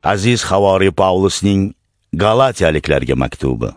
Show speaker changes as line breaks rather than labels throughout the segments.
Aziz Havoriy Pavlusning Galatiyaliklarga maktubi.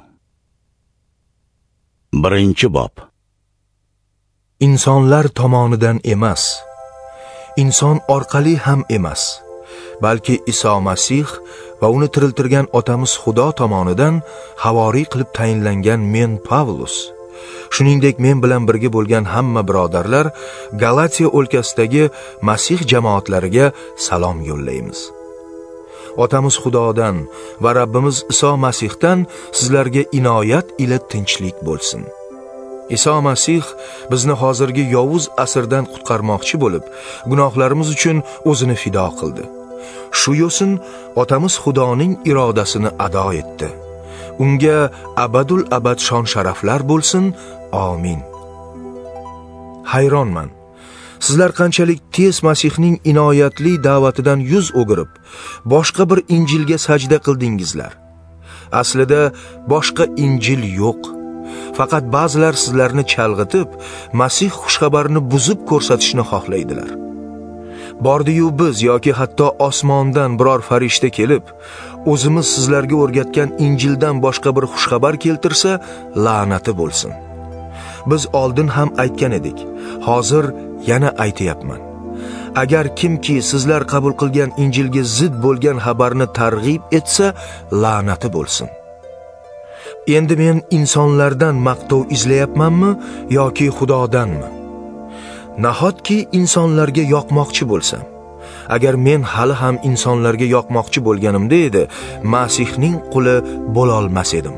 1-bob.
Insonlar tomonidan emas, inson orqali ham emas, balki Iso Masih va uni tiriltirgan otamiz Xudo tomonidan havoriy qilib tayinlangan men Pavlus, shuningdek men bilan birga bo'lgan hamma birodarlar Galatiya o'lkasidagi Masih jamoatlariga salom yo'llaymiz. Otamiz Xudodan va Rabbimiz Iso Masihdan sizlarga inoyat ila tinchlik bo'lsin. Iso Masih bizni hozirgi yovuz asrdan qutqarmoqchi bo'lib, gunohlarimiz uchun o'zini fido qildi. Shu yo'sin otamiz Xudoning irodasini ado etdi. Unga abadul abad shon sharaflar bo'lsin. Amin. Hayronman. Sizlar qanchalik tez Masihning inoyatli da'vatidan yuz o'girib, boshqa bir injilga sajda qildingizlar. Aslida boshqa injil yo'q. Faqat ba'zilar sizlarni chalg'itib, Masih xushxabarini buzib ko'rsatishni xohlaydilar. Bordi-yu biz yoki hatto osmondan biror farishta kelib, o'zimiz sizlarga o'rgatgan injildan boshqa bir xushxabar keltirsa, la'nati bo'lsin. Biz oldin ham aytgan edik, hozir yana aytayapman. Agar kimki sizlar qabul qilgan injilga zid bo'lgan xabarni targ'ib etsa, la'nati bo'lsin. Endi men insonlardan maqtov izlayapmanmi yoki Xudodanmi? Nahotki insonlarga yoqmoqchi bo'lsam, agar men hali ham insonlarga yoqmoqchi bo'lganimda edi, Masihning quli bo'la olmas edim.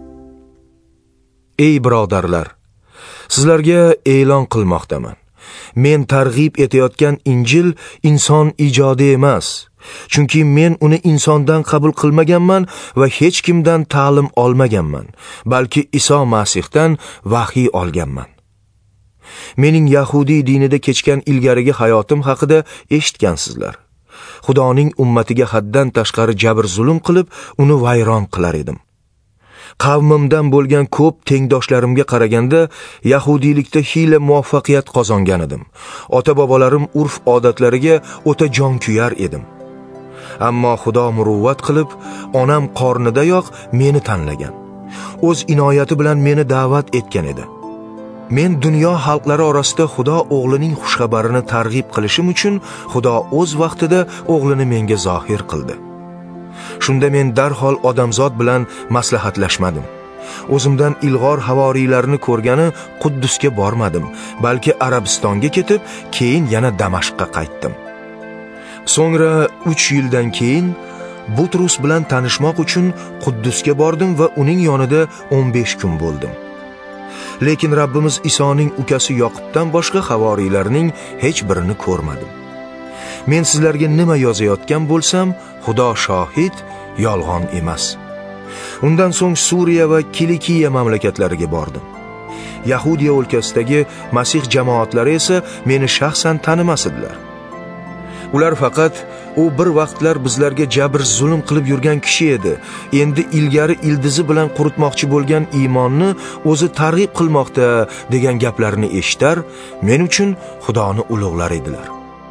Ey birodarlar, sizlarga e'lon qilmoqdaman. Men targ'ib etayotgan injil inson ijodi emas. Chunki men uni insondan qabul qilmaganman va hech kimdan ta'lim olmaganman, balki Iso Masihdan vahiy olganman. Mening Yahudiy dinida kechgan ilgarigi hayotim haqida eshitgansizlar. Xudoning ummatiga haddan tashqari jabr zulm qilib, uni vayron qilar edim. Qavmimdan bo'lgan ko'p tengdoshlarimga qaraganda yahudiylikda hiyla muvaffaqiyat qozongan edim. Ota-bobolarim urf-odatlariga o'ta jonkuyar edim. Ammo Xudo muruvvat qilib, onam qornidayoq meni tanlagan. O'z inoyati bilan meni da'vat etgan edi. Men dunyo xalqlari orasida Xudo o'g'lining xushxabarini targ'ib qilishim uchun Xudo o'z vaqtida o'g'lini menga zohir qildi. Shunda men darhol odamzod bilan maslahatlashmadim. O'zimdan ilg'or havoriylarni ko'rgani Quddusga bormadim, balki Arabistonga ketib, keyin yana Damashqqa qaytdim. So'ngra 3 yildan keyin Butrus bilan tanishmoq uchun Quddusga bordim va uning yonida 15 kun bo'ldim. Lekin Rabbimiz Isoning ukasi Yoqubdan boshqa havoriylarning hech birini ko'rmadim. Men sizlarga nima yozayotgan bo'lsam, Xudo shohid, yolg'on emas. Undan so'ng Suriya va Kilikiya mamlakatlariga bordim. Yahudiya o'lkasidagi Masih jamoatlari esa meni shaxsan tanimas edilar. Ular faqat u bir vaqtlar bizlarga jabr zulm qilib yurgan kishi edi. Endi ilgari ildizi bilan quritmoqchi bo'lgan iymonni o'zi targ'ib qilmoqda degan gaplarni eshitar, men uchun Xudoni ulug'lar edilar.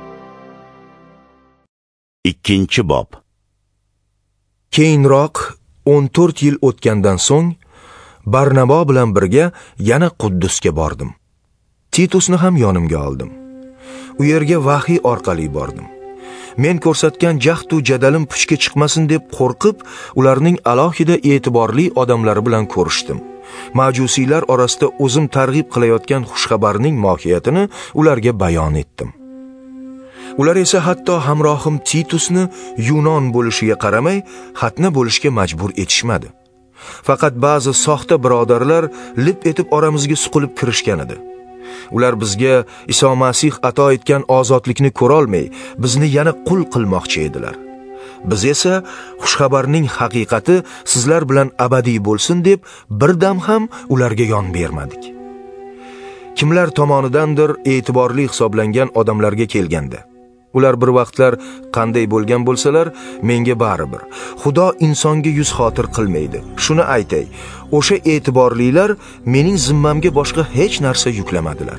2-bob.
Keyinroq 14 yil o'tgandan so'ng Barnabo bilan birga yana Quddusga bordim. Titusni ham yonimga oldim. U yerga vahiy orqali bordim. Men ko'rsatgan jahdu jadalim puchga chiqmasin deb qo'rqib, ularning alohida e'tiborli odamlari bilan ko'rishdim. Majusiylar orasida o'zim targ'ib qilayotgan xushxabarning mohiyatini ularga bayon etdim. Ular esa hatto hamrohim Titusni Yunon bo'lishiga qaramay, xatna bo'lishga majbur etishmadi. Faqat ba'zi soxta birodarlar lip etib oramizga suqilib kirishgan edi. Ular bizga Iso Masih ato etgan ozodlikni ko'rolmay, bizni yana qul qilmoqchi edilar. Biz esa xushxabarning haqiqati sizlar bilan abadiy bo'lsin deb birdam ham ularga yon bermadik. Kimlar tomonidandir e'tiborli hisoblangan odamlarga kelganda, ular bir vaqtlar qanday bo'lgan bo'lsalar, menga baribir. Xudo insonga yuz xotir qilmaydi. Shuni aytay, o'sha e'tiborlilar mening zimmamga boshqa hech narsa yuklamadilar.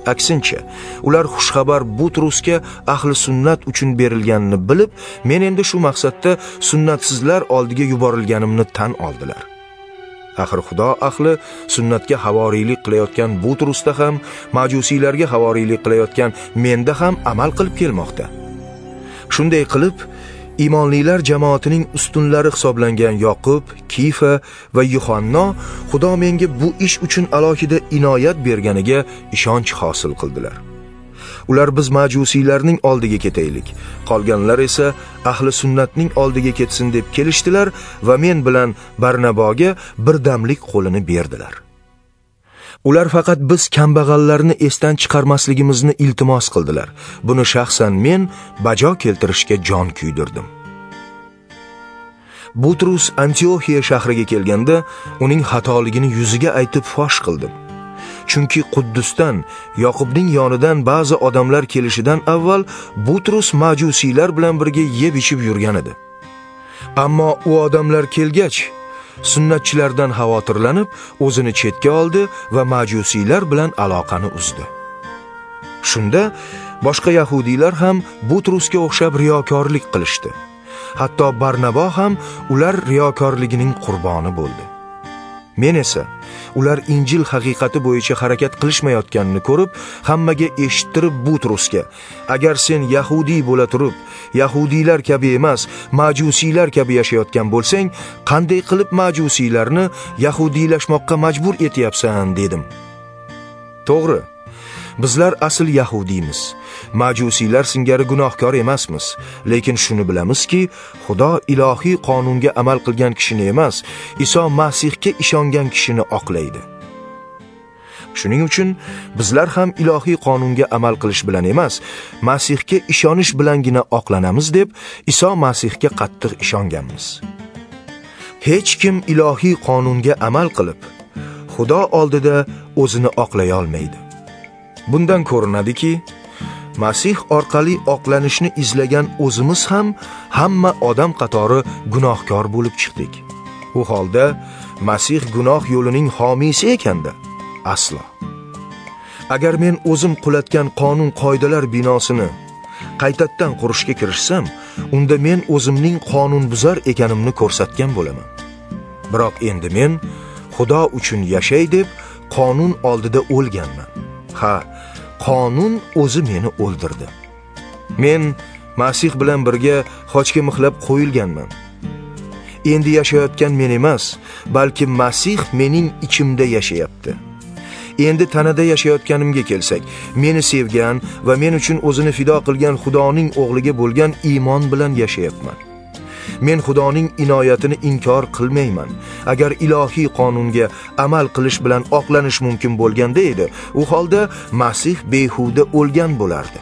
aksincha, ular xushxabar Butrusga ahli sunnat uchun berilganini bilib, men endi shu maqsadda sunnatsizlar oldiga yuborilganimni tan oldilar. Axir Xudo ahli sunnatga havoriylik qilayotgan Butrusda ham, majusiylarga havoriylik qilayotgan menda ham amal qilib kelmoqda. Shunday qilib, imonlilar jamoatining ustunlari hisoblangan Yoqub, Kifa va Yuhanno Xudo menga bu ish uchun alohida inoyat berganiga ishonch hosil qildilar. Ular biz majusiylarning oldiga ketaylik, qolganlar esa ahli sunnatning oldiga ketsin deb kelishdilar va men bilan Barnaboga birdamlik qo'lini berdilar. Ular faqat biz kambag'allarni esdan chiqarmasligimizni iltimos qildilar. Buni shaxsan men bajo keltirishga jon kuydirdim. Butrus Antioxiya shahriga kelganda uning xatoligini yuziga aytib fosh qildim. Chunki Quddusdan, Yoqubning yonidan ba'zi odamlar kelishidan avval Butrus majusiylar bilan birga yeb-ichib yurgan edi. Ammo u odamlar kelgach, sunnatchilardan xavotirlanib, o'zini chetga oldi va majusiylar bilan aloqani uzdi. Shunda boshqa yahudiylar ham Butrusga o'xshab riyokorlik qilishdi. Hatto Barnabo ham ular riyokorligining qurboni bo'ldi. Men esa ular Injil haqiqati bo'yicha harakat qilishmayotganini ko'rib, hammaga eshittirib Butrusga: agar sen yahudiy bo'la turib, yahudiylar kabi emas, majusiylar kabi yashayotgan bo'lsang, qanday qilib majusiylarni yahudiylashmoqqa majbur etyapsan dedim. To'g'ri, bizlar asl yahudiymiz, majusiylar singari gunohkor emasmiz, lekin shuni bilamizki, Xudo ilohiy qonunga amal qilgan kishini emas, Iso Masihga ishongan kishini oqlaydi. Shuning uchun bizlar ham ilohiy qonunga amal qilish bilan emas, Masihga ishonish bilangina oqlanamiz deb Iso Masihga qattiq ishonganmiz. Hech kim ilohiy qonunga amal qilib Xudo oldida o'zini oqlay olmaydi. Bundan ko'rinadiki, Masih orqali oqlanishni izlagan o'zimiz ham hamma odam qatori gunohkor bo'lib chiqdik. U holda Masih gunoh yo'lining homiysi ekanda? Aslo. Agar men o'zim qulatgan qonun qoidalar binosini qaytadan qurishga kirishsam, unda men o'zimning qonunbuzar ekanimni ko'rsatgan bo'laman. Biroq endi men Xudo uchun yashay deb qonun oldida o'lganman. Ha, qonun o'zi meni o'ldirdi. Men Masih bilan birga xochga mixlab qo'yilganman. Endi yashayotgan men emas, balki Masih mening ichimda yashayapti. Endi tanada yashayotganimga kelsak, meni sevgan va men uchun o'zini fido qilgan Xudoning o'g'liga bo'lgan iymon bilan yashayapman. Men Xudoning inoyatini inkor qilmayman. Agar ilohiy qonunga amal qilish bilan oqlanish mumkin bo'lganda edi, u holda Masih behuda o'lgan bo'lardi.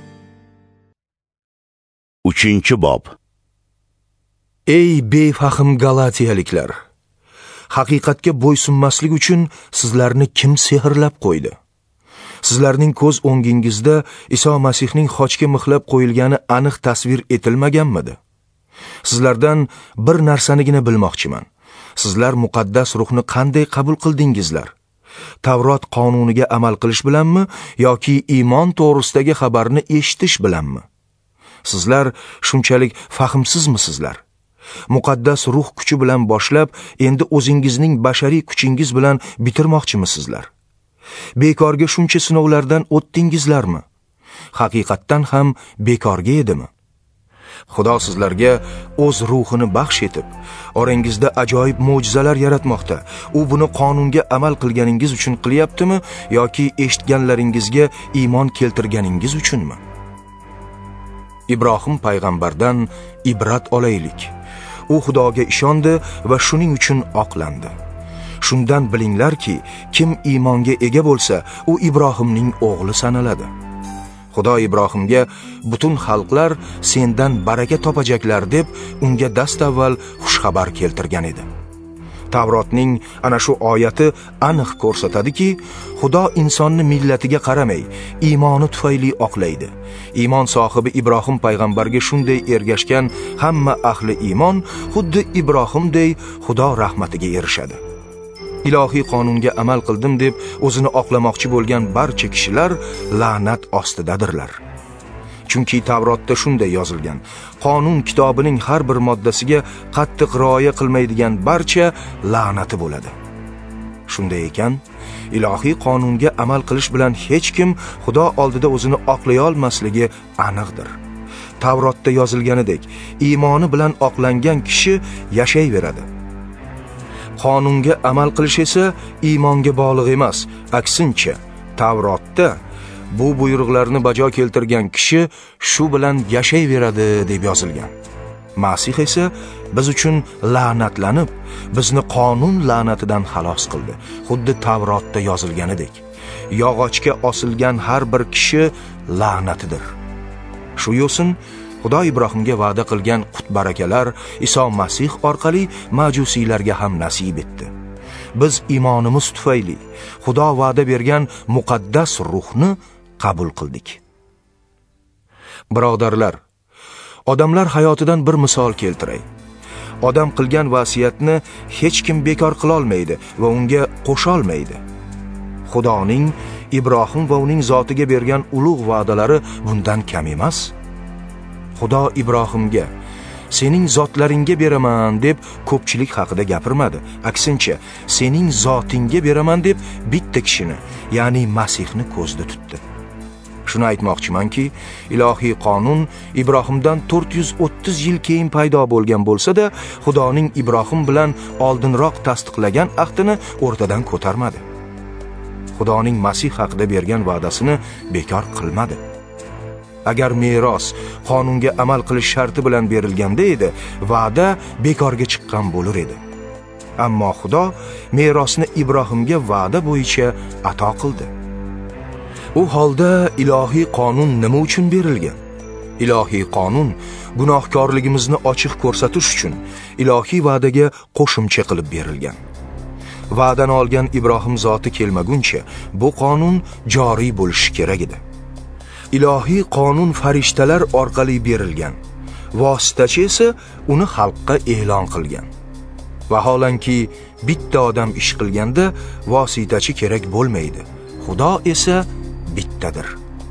3-bob.
Ey befahm galatiyaliklar! Haqiqatga bo'ysunmaslik uchun sizlarni kim sehrlab qo'ydi? Sizlarning ko'z o'ngingizda Iso Masihning xochga mixlab qo'yilgani aniq tasvir etilmaganmidi? Sizlardan bir narsanigina bilmoqchiman. Sizlar muqaddas ruhni qanday qabul qildingizlar? Tavrot qonuniga amal qilish bilanmi yoki iymon to'g'risidagi xabarni eshitish bilanmi? Sizlar shunchalik fahmsizmisizlar? Muqaddas ruh kuchi bilan boshlab, endi o'zingizning bashariy kuchingiz bilan bitirmoqchimisizlar? Bekorga shuncha sinovlardan o'tdingizlarmi? Haqiqatdan ham bekorga edimi? Xudo sizlarga o'z ruhini baxsh etib, orangizda ajoyib mo'jizalar yaratmoqda. U buni qonunga amal qilganingiz uchun qilyaptimi yoki eshitganlaringizga iymon keltirganingiz uchunmi? Ibrohim payg'ambardan ibrat olaylik. U Xudoga ishondi va shuning uchun oqlandi. Shundan bilinglarki, kim iymonga ega bo'lsa, u Ibrohimning o'g'li sanaladi. Xudo Ibrohimga butun xalqlar sendan baraka topajaklar deb unga dastavval xushxabar keltirgan edi. Tavrotning ana shu oyati aniq ko'rsatadiki, Xudo insonni millatiga qaramay, iymoni tufayli oqlaydi. Iymon sohibi Ibrohim payg'ambarga shunday ergashgan hamma ahli iymon xuddi Ibrohimday Xudo rahmatiga erishadi. Ilohiy qonunga amal qildim deb o'zini oqlamoqchi bo'lgan barcha kishilar la'nat ostidadirlar. Chunki Tavrotda shunday yozilgan: qonun kitobining har bir moddasiga qattiq rioya qilmaydigan barcha la'nati bo'ladi. Shunday ekan, ilohiy qonunga amal qilish bilan hech kim Xudo oldida o'zini oqlay olmasligi aniqdir. Tavrotda yozilganidek, iymoni bilan oqlangan kishi yashayveradi. Qonunga amal qilish esa iymonga bog'liq emas. Aksincha, Tavrotda bu buyruqlarni bajo keltirgan kishi shu bilan yashayveradi deb yozilgan. Masih esa biz uchun la'natlanib, bizni qonun la'natidan xalos qildi. Xuddi Tavrotda yozilganidek, yog'ochga osilgan har bir kishi la'natidir. Shu yo'sin Xudo Ibrohimga va'da qilgan qut-barakalar Iso Masih orqali majusiylarga ham nasib etdi. Biz iymonimiz tufayli Xudo va'da bergan muqaddas ruhni qabul qildik. Birodarlar, odamlar hayotidan bir misol keltiray. Odam qilgan vasiyatni hech kim bekor qila olmaydi va unga qo'sha olmaydi. Xudoning Ibrohim va uning zotiga bergan ulug' va'dalari bundan kam emas. Xudo Ibrohimga sening zotlaringga beraman deb ko'pchilik haqida gapirmadi. Aksincha, sening zotingga beraman deb bitta kishini, ya'ni Masihni ko'zda tutdi. Shuni aytmoqchimanki, ilohiy qonun Ibrohimdan 430 yil keyin paydo bo'lgan bo'lsa-da, Xudoning Ibrohim bilan oldinroq tasdiqlagan ahdini o'rtadan ko'tarmadi. Xudoning Masih haqida bergan va'dasini bekor qilmadi. Agar meros qonunga amal qilish sharti bilan berilganda edi, va'da bekorga chiqqan bo'lar edi. Ammo Xudo merosni Ibrohimga va'da bo'yicha ato qildi. U holda ilohiy qonun nima uchun berilgan? Ilohiy qonun gunohkorligimizni ochiq ko'rsatish uchun ilohiy va'daga qo'shimcha qilib berilgan. Va'dani olgan Ibrohim zoti kelmaguncha bu qonun joriy bo'lishi kerak edi. Ilohiy qonun farishtalar orqali berilgan. Vositachi esa uni xalqqa e'lon qilgan. Vaholanki bitta odam ish qilganda vositachi kerak bo'lmaydi. Xudo esa bittadir.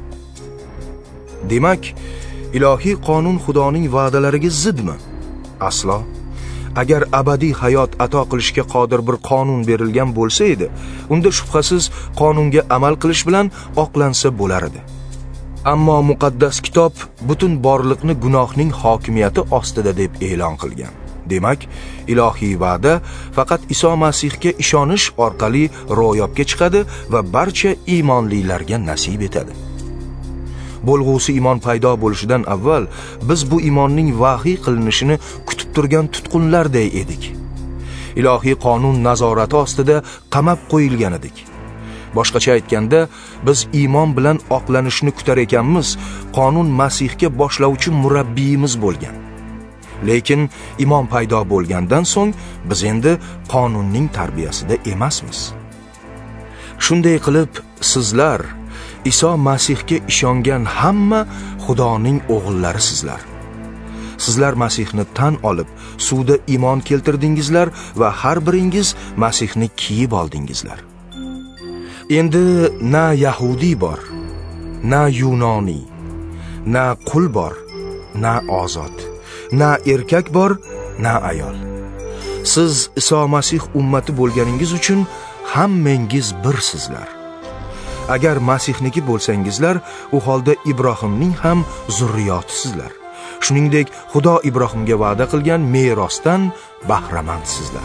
Demak, ilohiy qonun Xudoning va'dalariga zidmi? Aslo. Agar abadiy hayot ato qilishga qodir bir qonun berilgan bo'lsa edi, unda shubhasiz qonunga amal qilish bilan oqlansa bo'lar edi. Ammo muqaddas kitob butun borliqni gunohning hokimiyati ostida deb e'lon qilgan. Demak, ilohiy va'da faqat Iso Masihga ishonish orqali ro'yobga chiqadi va barcha iymonlilarga nasib etadi. Bo'lg'usi iymon paydo bo'lishidan avval biz bu iymonning vahiy qilinishini kutib turgan tutqunlarday edik. Ilohiy qonun nazorati ostida qamab qo'yilgan edik. Boshqacha aytganda, biz iymon bilan oqlanishni kutar ekanmiz, qonun Masihga boshlovchi murabbiyimiz bo'lgan. Lekin iymon paydo bo'lgandan so'ng biz endi qonunning tarbiyasida emasmiz. Shunday qilib, sizlar Iso Masihga ishongan hamma Xudoning o'g'illarisizlar. Sizlar Masihni tan olib, suvda iymon keltirdingizlar va har biringiz Masihni kiyib oldingizlar. Endi na Yahudi bor, na Yunoniy, na qul bor, na ozod, na erkak bor, na ayol. Siz Iso Masih ummati bo'lganingiz uchun hammangiz birsizlar. Agar Masihniki bo'lsangizlar, u holda Ibrohimning ham zurriyotisizlar. Shuningdek, Xudo Ibrohimga va'da qilgan merosdan bahramandsizlar.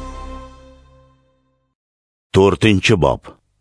4-bob.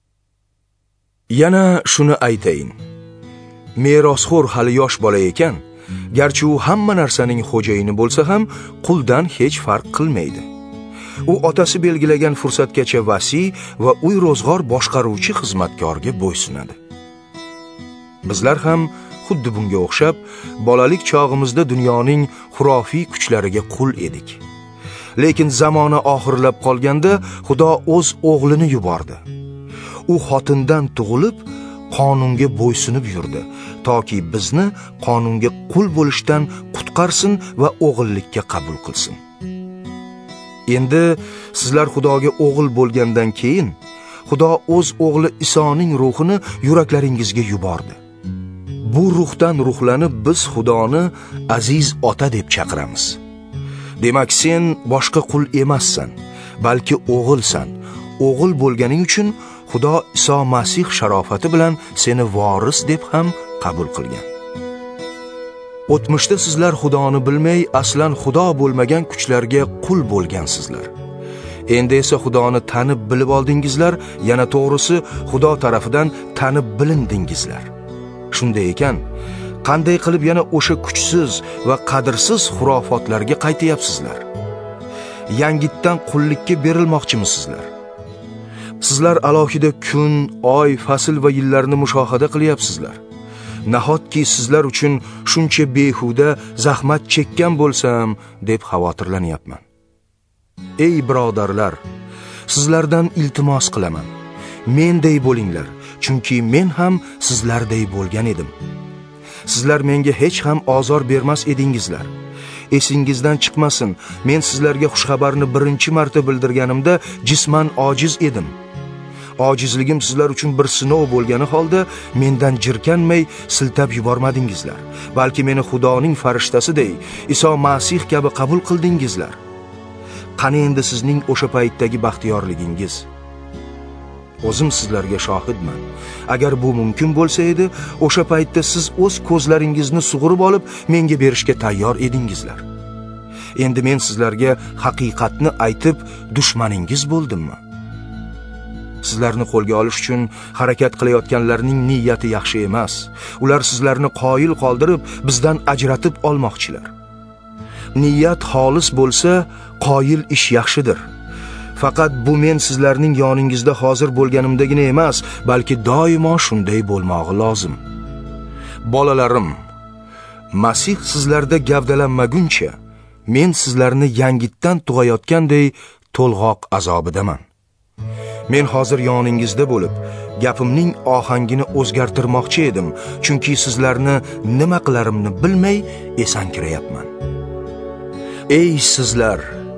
Yana shuni aytayin. Merosxo'r hali yosh bola ekan, garchi u hamma narsaning xo'jayini bo'lsa ham, quldan hech farq qilmaydi. U otasi belgilagan fursatgacha vasiy va uy ro'zg'or boshqaruvchi xizmatkorga bo'ysunadi. Bizlar ham xuddi bunga o'xshab, bolalik chog'imizda dunyoning xurofiy kuchlariga qul edik. Lekin zamoni oxirlab qolganda Xudo o'z o'g'lini yubordi. U xotindan tug'ilib, qonunga bo'ysunib yurdi, toki bizni qonunga qul bo'lishdan qutqarsin va o'g'illikka qabul qilsin. Endi sizlar Xudoga o'g'il bo'lgandan keyin Xudo o'z o'g'li Isoning ruhini yuraklaringizga yubordi. Bu ruhdan ruhlanib biz Xudoni aziz ota deb chaqiramiz. Demak, sen boshqa qul emassan, balki o'g'ilsan. O'g'il bo'lganing uchun Xudo Iso Masih sharofati bilan seni voris deb ham qabul qilgan. O'tmishda sizlar Xudoni bilmay, aslan Xudo bo'lmagan kuchlarga qul bo'lgansizlar. Endi esa Xudoni tanib bilib oldingizlar, yana to'g'risi Xudo tarafidan tanib bilindingizlar. Shunday ekan, qanday qilib yana o'sha kuchsiz va qadrsiz xurofotlarga qaytayapsizlar? Yangitdan qullikka berilmoqchimisizlar? Sizlar alohida kun, oy, fasl va yillarni mushohada qilyapsizlar. Nahotki sizlar uchun shuncha behuda zahmat chekkan bo'lsam deb xavotirlanyapman. Ey birodarlar, sizlardan iltimos qilaman. Menday bo'linglar, chunki men ham sizlarday bo'lgan edim. Sizlar menga hech ham ozor bermas edingizlar. Esingizdan chiqmasin, men sizlarga xushxabarni birinchi marta bildirganimda jisman ojiz edim. Ojizligim sizlar uchun bir sinov bo'lgani holda mendan jirkanmay siltab yubormadingizlar, balki meni Xudoning farishtasiday, Iso Masih kabi qabul qildingizlar. Qani endi sizning o'sha paytdagi baxtiyorligingiz? O'zim sizlarga shohidman. Agar bu mumkin bo'lsa edi, o'sha paytda siz o'z ko'zlaringizni sug'urib olib menga berishga tayyor edingizlar. Endi men sizlarga haqiqatni aytib dushmaningiz bo'ldimmi? Sizlarni qo'lga olish uchun harakat qilayotganlarning niyati yaxshi emas. Ular sizlarni qoyil qoldirib, bizdan ajratib olmoqchilar. Niyat xolis bo'lsa, qoyil ish yaxshidir. Faqat bu men sizlarning yoningizda hozir bo'lganimdagina emas, balki doimo shunday bo'lmog'i lozim. Bolalarim, Masih sizlarda gavdalanmaguncha, men sizlarni yangitdan tug'ayotganday to'lg'oq azobidaman. Men hozir yoningizda bo'lib, gapimning ohangini o'zgartirmoqchi edim, chunki sizlarni nima qilarimni bilmay esankirayapman. Ey sizlar,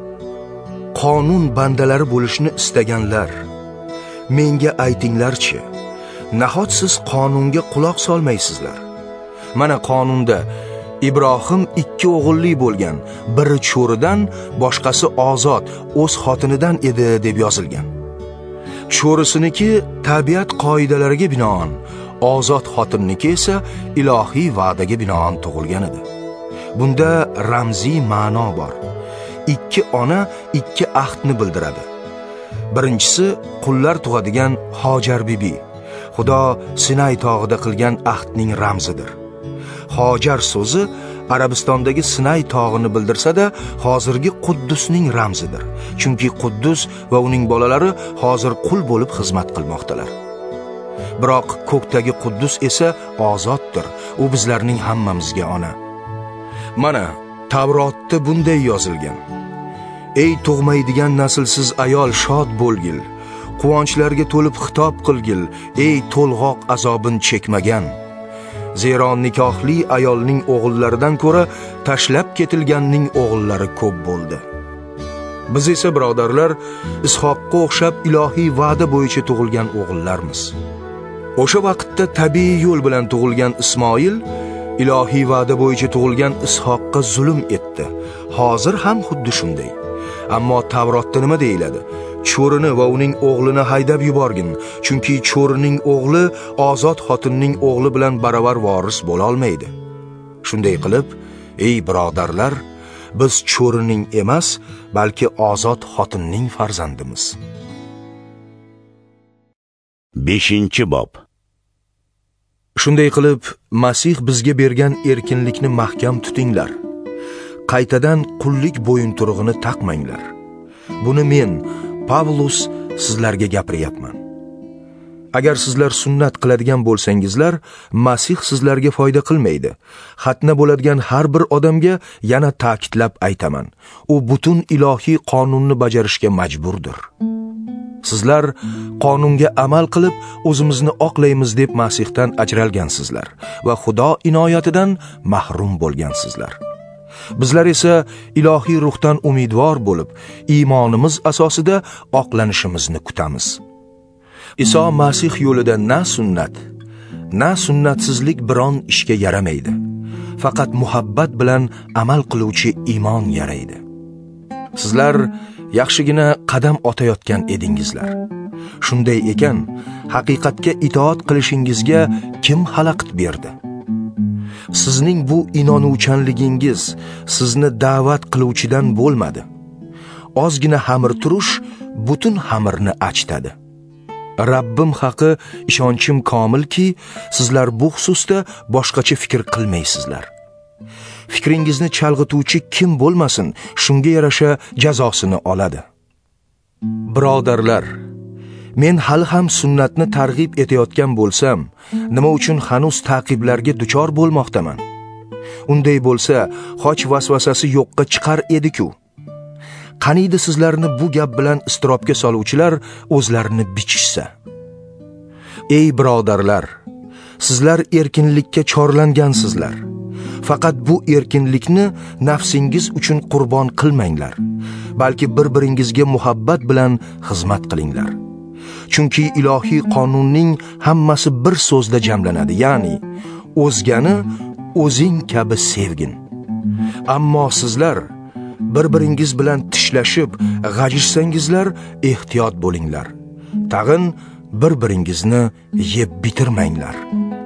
qonun bandalari bo'lishni istaganlar, menga aytinglarchi, nahot siz qonunga quloq solmaysizlar? Mana qonunda Ibrohim 2 o'g'illi bo'lgan, biri cho'ridan, boshqasi ozod, o'z xotinidan edi deb yozilgan. Cho'risiniki tabiat qoidalariga binoan, ozod xotinniki esa ilohiy va'daga binoan tug'ilgan edi. Bunda ramziy ma'no bor. 2 ona 2 ahdni bildiradi. Birinchisi qullar tug'adigan Hojar bibi. Xudo Sinay tog'ida qilgan ahdning ramzidir. Hojar so'zi Arabistondagi Sinay tog'ini bildirsa-da, hozirgi Quddusning ramzidir. Chunki Quddus va uning bolalari hozir qul bo'lib xizmat qilmoqdalar. Biroq ko'kdagi Quddus esa ozoddir. U bizlarning hammamizga ona. Mana Tavrotda bunday yozilgan: Ey tug'maydigan naslsiz ayol, shod bo'lgil, quvonchlarga to'lib xitob qilgil, ey to'lg'oq azobin chekmagan. Zero nikohli ayolning o'g'illaridan ko'ra tashlab ketilganning o'g'illari ko'p bo'ldi. Biz esa birodarlar, Ishoqqa o'xshab ilohiy va'da bo'yicha tug'ilgan o'g'illarmiz. O'sha vaqtda tabiiy yo'l bilan tug'ilgan Ismoil ilohiy va'da bo'yicha tug'ilgan Ishoqqa zulm etdi. Hozir ham xuddi shunday. Ammo Tavrotda nima deyiladi? Cho'rini va uning o'g'lini haydab yuborgin, chunki cho'rining o'g'li ozod xotinning o'g'li bilan baravar voris bo'la olmaydi. Shunday qilib, ey birodarlar, biz cho'rining emas, balki ozod xotinning farzandimiz.
5-bob.
Shunday qilib, Masih bizga bergan erkinlikni mahkam tutinglar. Qaytadan qullik bo'yinturug'ini taqmanglar. Buni men, Pavlus, sizlarga gapiryapman. Agar sizlar sunnat qiladigan bo'lsangizlar, Masih sizlarga foyda qilmaydi. Xatna bo'ladigan har bir odamga yana ta'kidlab aytaman. U butun ilohiy qonunni bajarishga majburdir. Sizlar qonunga amal qilib o'zimizni oqlaymiz deb Masihdan ajralgansizlar va Xudo inoyatidan mahrum bo'lgansizlar. Bizlar esa ilohiy ruhdan umidvor bo'lib, iymonimiz asosida oqlanishimizni kutamiz. Iso Masih yo'lida na sunnatsizlik biron ishga yaramaydi. Faqat muhabbat bilan amal qiluvchi iymon yaraydi. Sizlar yaxshigina qadam otayotgan edingizlar. Shunday ekan, haqiqatga itoat qilishingizga kim xalaqit berdi? Sizning bu inonuvchanligingiz sizni da'vat qiluvchidan bo'lmadi. Ozgina xamir turish butun xamirni achitadi. Rabbim haqi ishonchim komilki, sizlar bu xususda boshqacha fikr qilmaysizlar. Fikringizni chalg'ituvchi kim bo'lmasin, shunga yarasha jazosini oladi. Birodarlar, men hali ham sunnatni targ'ib etayotgan bo'lsam, nima uchun hanuz ta'qiblarga duchor bo'lmoqdaman? Unday bo'lsa, xoch vasvasasi yo'qqa chiqar edi-ku. Qaniydi sizlarni bu gap bilan istirobga soluvchilar o'zlarini bichishsa. Ey birodarlar, sizlar erkinlikka chorlangansizlar. Faqat bu erkinlikni nafsingiz uchun qurbon qilmanglar, balki bir-biringizga muhabbat bilan xizmat qilinglar. Chunki ilohiy qonunning hammasi bir so'zda jamlanadi, ya'ni o'zgani o'zing kabi sevgin. Ammo sizlar bir-biringiz bilan tishlashib, g'ajishsangizlar, ehtiyot bo'linglar. Tag'in bir-biringizni yeb bitirmanglar.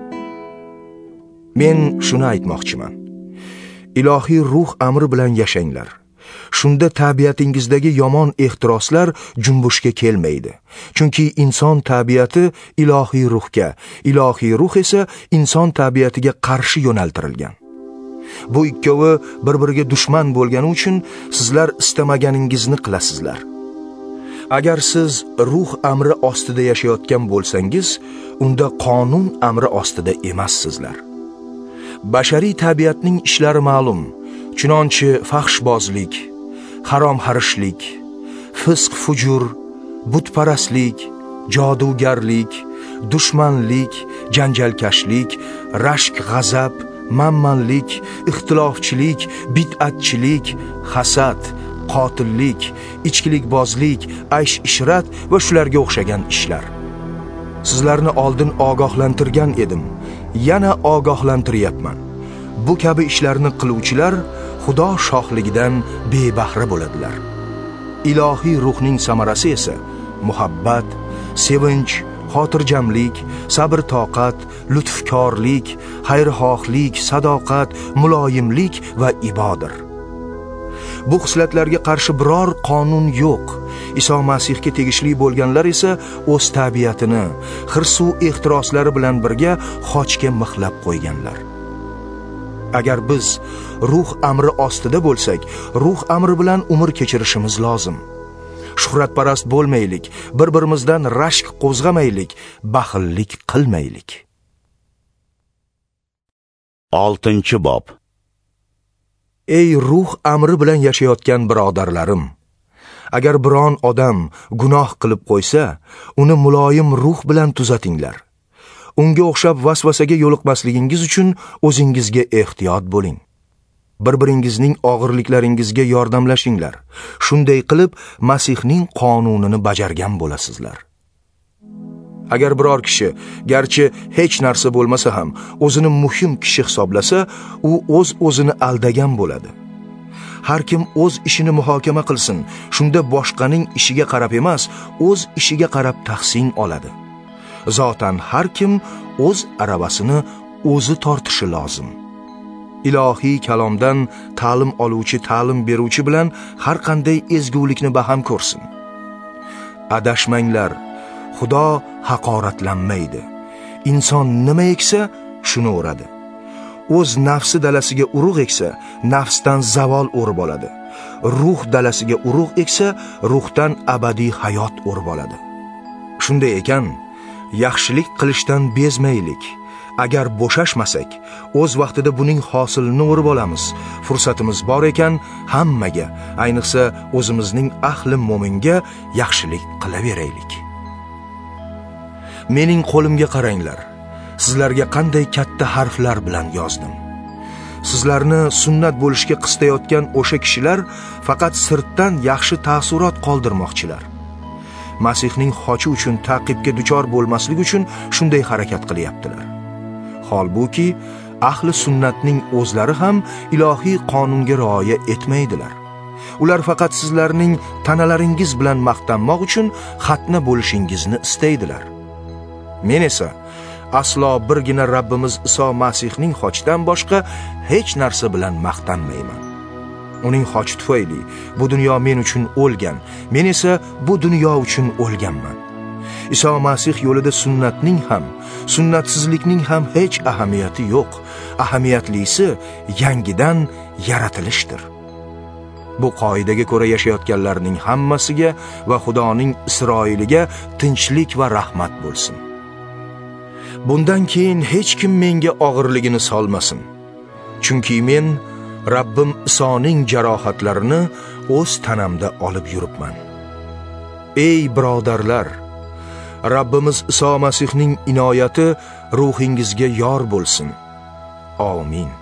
Men shuni aytmoqchiman. Ilohiy ruh amri bilan yashanglar. Shunda tabiatingizdagi yomon ehtiroslar junbushga kelmaydi. Chunki inson tabiati ilohiy ruhga, ilohiy ruh esa inson tabiatiga qarshi yo'naltirilgan. Bu ikkovi bir-biriga dushman bo'lgani uchun sizlar istamaganingizni qilasizlar. Agar siz ruh amri ostida yashayotgan bo'lsangiz, unda qonun amri ostida emassizlar. Bashariy tabiatning ishlari ma'lum. Chunonchi fahshbozlik, haromxarishlik, fisq fujur, butparastlik, jodugarlik, dushmanlik, janjalkashlik, rashk g'azab, manmanlik, ixtilofchilik, bid'atchilik, hasad, qotillik, ichkilikbozlik, aysh-ishrat va shularga o'xshagan ishlar. Sizlarni oldin ogohlantirgan edim, yana ogohlantiryapman. Bu kabi ishlarni qiluvchilar Xudo shohligidan bebahra bo'ladilar. Ilohiy ruhning samarasi esa muhabbat, sevinch, xotirjamlik, sabr-toqat, lutfkorlik, xayrixohlik, sadoqat, muloyimlik va ibodir. Bu xislatlarga qarshi biror qonun yo'q. Iso Masihga tegishli bo'lganlar esa o'z tabiatini hirsu ehtiroslari bilan birga xochga mixlab qo'yganlar. Agar biz ruh amri ostida bo'lsak, ruh amri bilan umr kechirishimiz lozim. Shuhratparast bo'lmaylik, bir-birimizdan rashk qo'zg'amaylik, baxillik qilmaylik.
6-bob.
Ey ruh amri bilan yashayotgan birodarlarim, agar biron odam gunoh qilib qo'ysa, uni muloyim ruh bilan tuzatinglar. Unga o'xshab vasvasaga yo'liqmasligingiz uchun o'zingizga ehtiyot bo'ling. Bir-biringizning og'irliklaringizga yordamlashinglar. Shunday qilib Masihning qonunini bajargan bo'lasizlar. Agar biror kishi garchi hech narsa bo'lmasa ham o'zini muhim kishi hisoblasa, u o'zini aldagan bo'ladi. Har kim o'z ishini muhokama qilsin, shunda boshqaning ishiga qarab emas, o'z ishiga qarab tahsin oladi. Zotan har kim o'z aravasini o'zi tortishi lozim. Ilohiy kalomdan ta'lim oluvchi ta'lim beruvchi bilan har qanday ezgulikni baham ko'rsin. Adashmanglar, Xudo haqoratlanmaydi. Inson nima eksa, shuni o'radi. O'z nafsi dalasiga urug' eksa, nafsdan zavol o'rib oladi. Ruh dalasiga urug' eksa, ruhdan abadiy hayot o'rib oladi. Shunday ekan, yaxshilik qilishdan bezmaylik. Agar bo'shashmasak, o'z vaqtida buning hosilini o'rib olamiz. Fursatimiz bor ekan, hammaga, ayniqsa o'zimizning ahli mo'minga yaxshilik qilaveraylik. Mening qo'limga qaranglar. Sizlarga qanday katta harflar bilan yozdim. Sizlarni sunnat bo'lishga qistayotgan o'sha kishilar faqat sirtdan yaxshi taassurot qoldirmoqchilar. Masihning xochi uchun ta'qibga duchor bo'lmaslik uchun shunday harakat qilyaptilar. Holbuki ahli sunnatning o'zlari ham ilohiy qonunga rioya etmaydilar. Ular faqat sizlarning tanalaringiz bilan maqtanmoq uchun xatna bo'lishingizni istaydilar. Men esa aslo birgina Rabbimiz Iso Masihning xochidan boshqa hech narsa bilan maqtanmayman. Uning xochi tufayli bu dunyo men uchun o'lgan, men esa bu dunyo uchun o'lganman. Iso Masih yo'lida sunnatning ham, sunnatsizlikning ham hech ahamiyati yo'q. Ahamiyatlisi yangidan yaratilishdir. Bu qoidaga ko'ra yashayotganlarning hammasiga va Xudoning Isroiliga tinchlik va rahmat bo'lsin. Bundan keyin hech kim menga og'irligini solmasin. Chunki men Rabbim Isoning jarohatlarini o'z tanamda olib yuribman. Ey birodarlar, Rabbimiz Iso Masihning inoyati ruhingizga yor bo'lsin. Amin.